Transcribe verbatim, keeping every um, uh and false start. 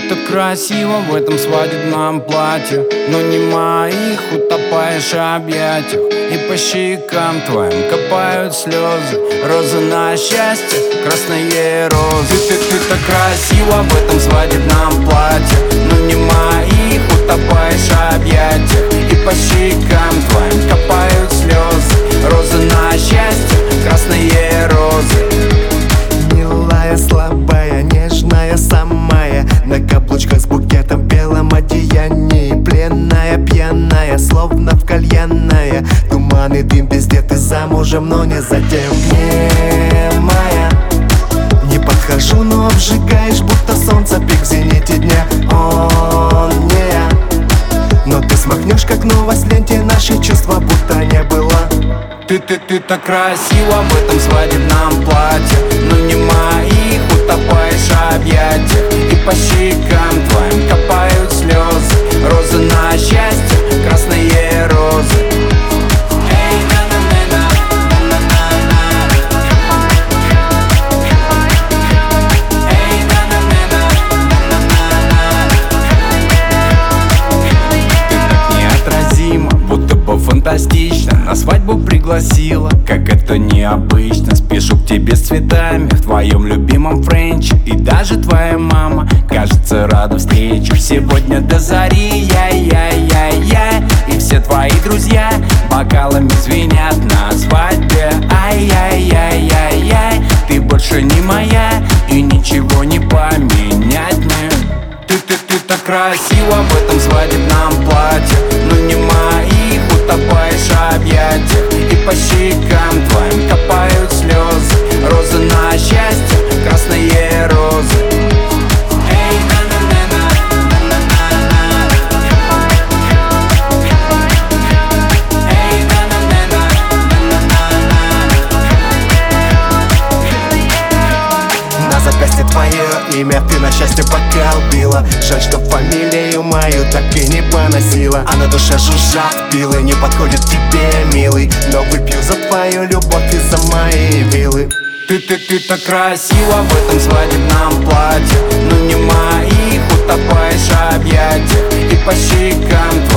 так красиво в этом свадебном платье, но не моих, утопаешь в объятиях. И по щекам твоим копают слезы, розы на счастье, красные розы. Ты, ты, ты так красиво в этом свадебном платье, но не моих, утопаешь в объятиях. И по щекам твоим копают слезы, розы на счастье, красные розы. Милая, слабая, нежная самая, на каблучках с букетом в белом одеянии. Пленная, пьяная, словно в кальянная. Туман и дым везде, ты замужем, но не затем. Не моя, не подхожу, но обжигаешь, будто солнце пик в зените дня. Он не я, но ты смахнешь, как новость в ленте, наши чувства будто не было. Ты, ты, ты так красиво в этом свадебном платье, но не моих, утопаешь в объятиях. И по щекам твоим копают слезы, розы на счастье, красные розы. Фантастично, на свадьбу пригласила, как это необычно. Спешу к тебе с цветами в твоем любимом френче. И даже твоя мама, кажется, рада встрече. Сегодня до зари, я-я-я-я. И все твои друзья бокалами звенят на свадьбе. Ай-яй-яй-яй-яй. Ты больше не моя, и ничего не поменять мне. Ты, ты, ты так красиво в этом свадебном платье, но не моих, утопаешь в объятиях. И по щекам твоим копают слезы, розы на счастье, красные розы. На запястье твое имя, ты на счастье бокал била. Жаль, что фамилию мою так и не поносила. А на душе жужжат пилы, не подходит тебе, милый, но выпью за твою любовь и за мои вилы. Ты, ты, ты так красиво в этом свадебном платье, но не моих, утопаешь в объятиях. И по щекам